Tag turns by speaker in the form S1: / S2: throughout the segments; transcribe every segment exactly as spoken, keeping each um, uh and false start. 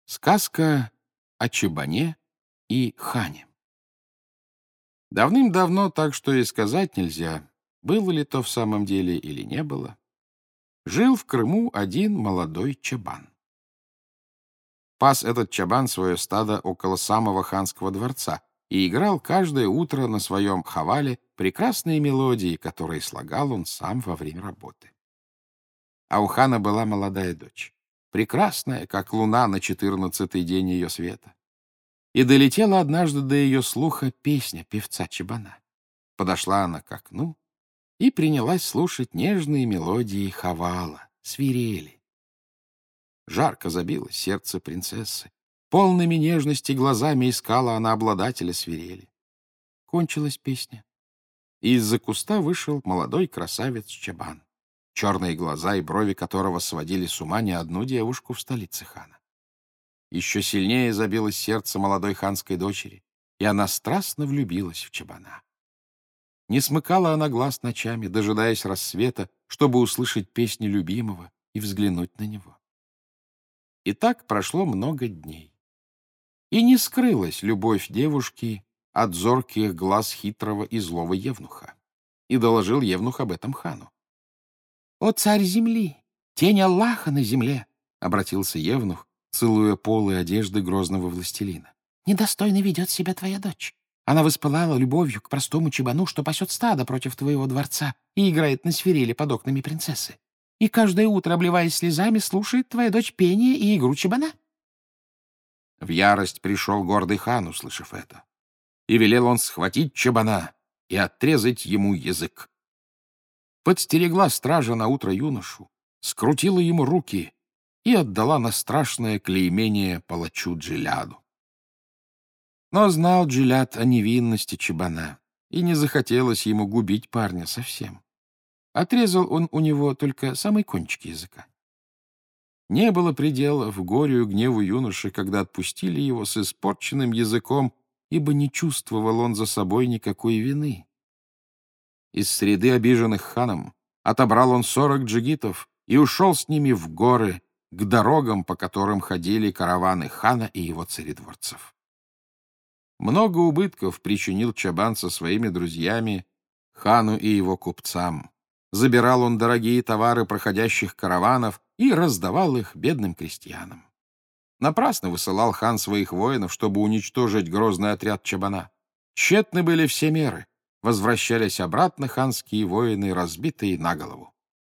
S1: Сказка о Чабане и Хане. Давным-давно, так что и сказать нельзя, было ли то в самом деле или не было, жил в Крыму один молодой чабан. Пас этот чабан свое стадо около самого ханского дворца и играл каждое утро на своем хавале прекрасные мелодии, которые слагал он сам во время работы. А у хана была молодая дочь, прекрасная, как луна на четырнадцатый день ее света. И долетела однажды до ее слуха песня певца чабана. Подошла она к окну и принялась слушать нежные мелодии хавала, свирели. Жарко забилось сердце принцессы. Полными нежности глазами искала она обладателя свирели. Кончилась песня. И из-за куста вышел молодой красавец-чабан, черные глаза и брови которого сводили с ума не одну девушку в столице хана. Еще сильнее забилось сердце молодой ханской дочери, и она страстно влюбилась в чабана. Не смыкала она глаз ночами, дожидаясь рассвета, чтобы услышать песни любимого и взглянуть на него. И так прошло много дней. И не скрылась любовь девушки от зорких глаз хитрого и злого евнуха. И доложил евнух об этом хану. «О, царь земли! Тень Аллаха на земле!» — обратился евнух, целуя полы одежды грозного властелина. «Недостойно ведет себя твоя дочь. Она воспылала любовью к простому чабану, что пасет стадо против твоего дворца и играет на свирели под окнами принцессы. И каждое утро, обливаясь слезами, слушает твоя дочь пение и игру чабана». В ярость пришел гордый хан, услышав это, и велел он схватить чабана и отрезать ему язык. Подстерегла стража на утро юношу, скрутила ему руки и отдала на страшное клеймение палачу Джиляду. Но знал Джиляд о невинности чабана, и не захотелось ему губить парня совсем. Отрезал он у него только самый кончик языка. Не было предела в горю и гневу юноши, когда отпустили его с испорченным языком, ибо не чувствовал он за собой никакой вины. Из среды обиженных ханом отобрал он сорок джигитов и ушел с ними в горы, к дорогам, по которым ходили караваны хана и его царедворцев. Много убытков причинил чабан со своими друзьями хану и его купцам. Забирал он дорогие товары проходящих караванов и раздавал их бедным крестьянам. Напрасно высылал хан своих воинов, чтобы уничтожить грозный отряд чабана. Тщетны были все меры. Возвращались обратно ханские воины, разбитые на голову.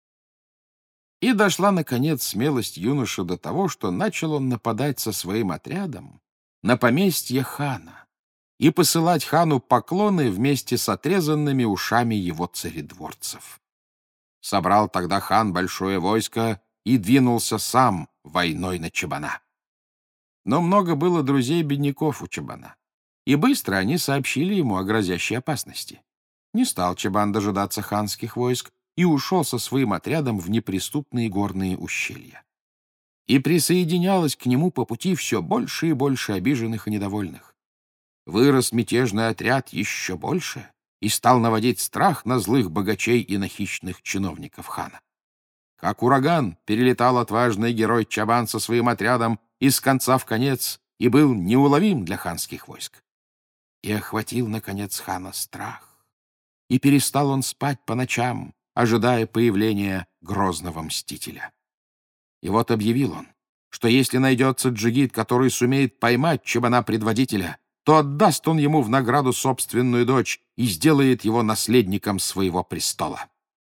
S1: И дошла, наконец, смелость юноши до того, что начал он нападать со своим отрядом на поместье хана и посылать хану поклоны вместе с отрезанными ушами его царедворцев. Собрал тогда хан большое войско и двинулся сам войной на чабана. Но много было друзей-бедняков у чабана, и быстро они сообщили ему о грозящей опасности. Не стал чабан дожидаться ханских войск и ушел со своим отрядом в неприступные горные ущелья. И присоединялось к нему по пути все больше и больше обиженных и недовольных. Вырос мятежный отряд еще больше и стал наводить страх на злых богачей и на хищных чиновников хана. Как ураган перелетал отважный герой чабан со своим отрядом из конца в конец и был неуловим для ханских войск. И охватил, наконец, хана страх. И перестал он спать по ночам, ожидая появления грозного мстителя. И вот объявил он, что если найдется джигит, который сумеет поймать чабана-предводителя, то отдаст он ему в награду собственную дочь и сделает его наследником своего престола.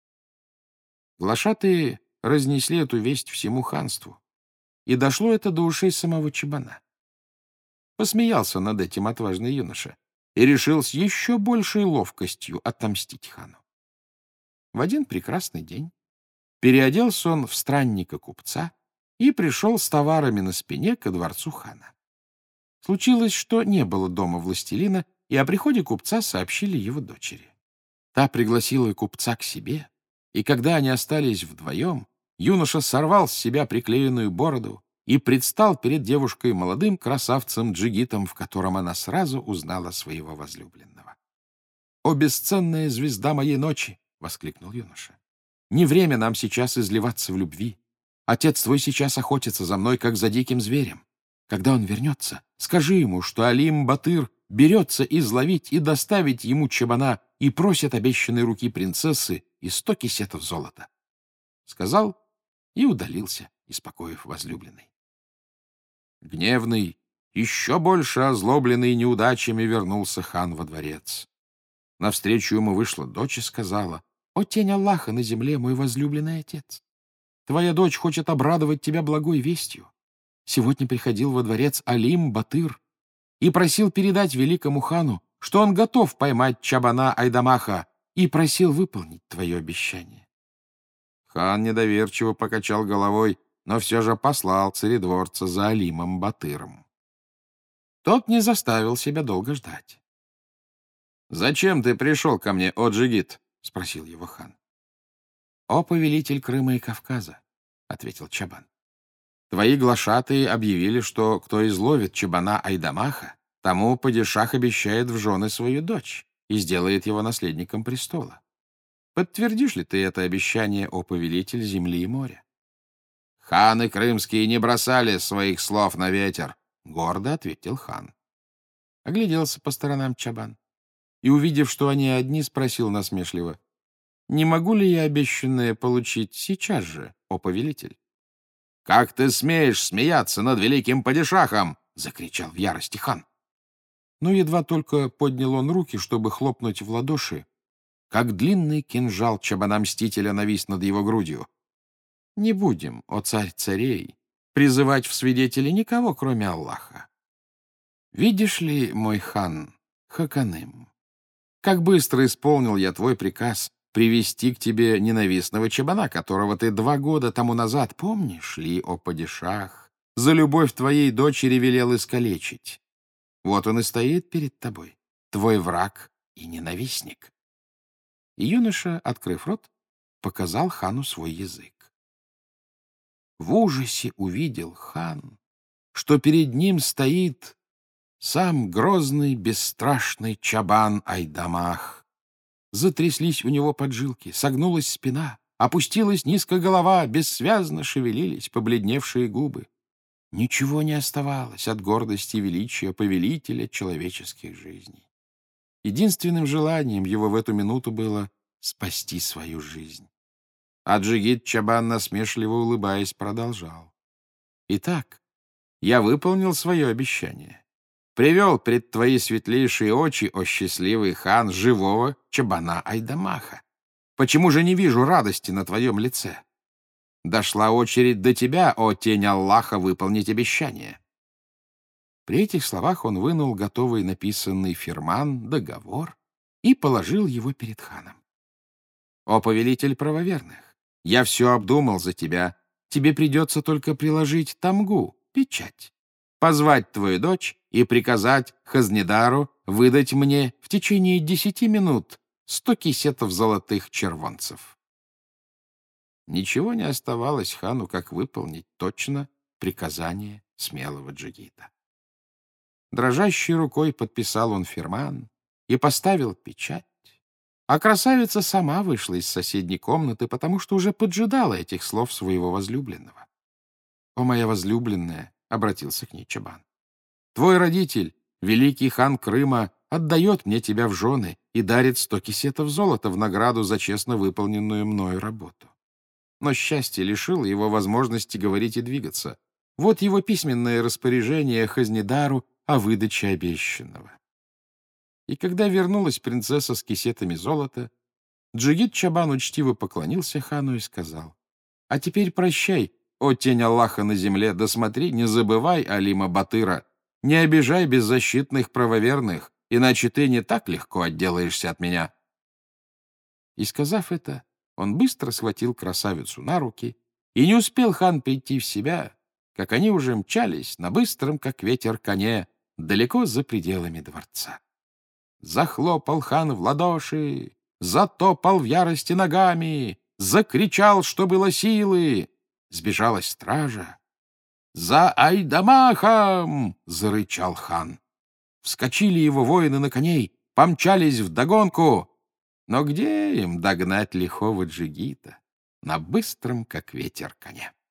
S1: Глашатые разнесли эту весть всему ханству, и дошло это до ушей самого чабана. Посмеялся над этим отважный юноша и решил с еще большей ловкостью отомстить хану. В один прекрасный день переоделся он в странника купца и пришел с товарами на спине ко дворцу хана. Случилось, что не было дома властелина, и о приходе купца сообщили его дочери. Та пригласила купца к себе, и когда они остались вдвоем, юноша сорвал с себя приклеенную бороду и предстал перед девушкой молодым красавцем-джигитом, в котором она сразу узнала своего возлюбленного. «О, бесценная звезда моей ночи!» — воскликнул юноша. «Не время нам сейчас изливаться в любви. Отец твой сейчас охотится за мной, как за диким зверем. Когда он вернется, скажи ему, что Алим-Батыр берется изловить и доставить ему чабана и просит обещанной руки принцессы и сто кисетов золота. Сказал и удалился, испокоив возлюбленной. Гневный, еще больше озлобленный неудачами, вернулся хан во дворец. Навстречу ему вышла дочь и сказала: «О, тень Аллаха на земле, мой возлюбленный отец! Твоя дочь хочет обрадовать тебя благой вестью. Сегодня приходил во дворец Алим-Батыр и просил передать великому хану, что он готов поймать чабана Айдамаха, и просил выполнить твое обещание». Хан недоверчиво покачал головой, но все же послал царедворца за Алимом-Батыром. Тот не заставил себя долго ждать. «Зачем ты пришел ко мне, о Джигит?» — спросил его хан. «О повелитель Крыма и Кавказа», — ответил чабан, — «твои глашатые объявили, что кто изловит чабана Айдамаха, тому падишах обещает в жены свою дочь и сделает его наследником престола. Подтвердишь ли ты это обещание, о повелитель земли и моря?» «Ханы крымские не бросали своих слов на ветер», — гордо ответил хан. Огляделся по сторонам чабан и, увидев, что они одни, спросил насмешливо: «Не могу ли я обещанное получить сейчас же, о повелитель?» «Как ты смеешь смеяться над великим падишахом?» — закричал в ярости хан. Но едва только поднял он руки, чтобы хлопнуть в ладоши, как длинный кинжал чабана-мстителя навис над его грудью. «Не будем, о царь царей, призывать в свидетели никого, кроме Аллаха. Видишь ли, мой хан Хаканым, как быстро исполнил я твой приказ привести к тебе ненавистного чабана, которого ты два года тому назад, помнишь ли, о падишах, за любовь твоей дочери велел искалечить. Вот он и стоит перед тобой, твой враг и ненавистник». И юноша, открыв рот, показал хану свой язык. В ужасе увидел хан, что перед ним стоит сам грозный, бесстрашный чабан Айдамах. Затряслись у него поджилки, согнулась спина, опустилась низко голова, бессвязно шевелились побледневшие губы. Ничего не оставалось от гордости и величия повелителя человеческих жизней. Единственным желанием его в эту минуту было спасти свою жизнь. А Джигит Чабан, насмешливо улыбаясь, продолжал: «Итак, я выполнил свое обещание. Привел пред твои светлейшие очи, о счастливый хан, живого чабана Айдамаха. Почему же не вижу радости на твоем лице? Дошла очередь до тебя, о тень Аллаха, выполнить обещание». При этих словах он вынул готовый написанный фирман, договор, и положил его перед ханом. «О повелитель правоверных, я все обдумал за тебя. Тебе придется только приложить тамгу, печать, позвать твою дочь и приказать Хазнедару выдать мне в течение десяти минут сто кисетов золотых червонцев». Ничего не оставалось хану, как выполнить точно приказание смелого Джигита. Дрожащей рукой подписал он фирман и поставил печать, а красавица сама вышла из соседней комнаты, потому что уже поджидала этих слов своего возлюбленного. «О, моя возлюбленная!» — обратился к ней чабан. «Твой родитель, великий хан Крыма, отдает мне тебя в жены и дарит сто кисетов золота в награду за честно выполненную мною работу. Но счастье лишило его возможности говорить и двигаться. Вот его письменное распоряжение Хазнедару о выдаче обещанного». И когда вернулась принцесса с кисетами золота, Джигит Чабан учтиво поклонился хану и сказал: «А теперь прощай, о тень Аллаха на земле, да смотри, не забывай Алима Батыра, не обижай беззащитных правоверных, иначе ты не так легко отделаешься от меня». И, сказав это, он быстро схватил красавицу на руки, и не успел хан прийти в себя, как они уже мчались на быстром, как ветер, коне, далеко за пределами дворца. Захлопал хан в ладоши, затопал в ярости ногами, закричал, что было силы. Сбежалась стража. «За Айдамахом!» — зарычал хан. Вскочили его воины на коней, помчались вдогонку. Но где им догнать лихого Джигита на быстром, как ветер, коне?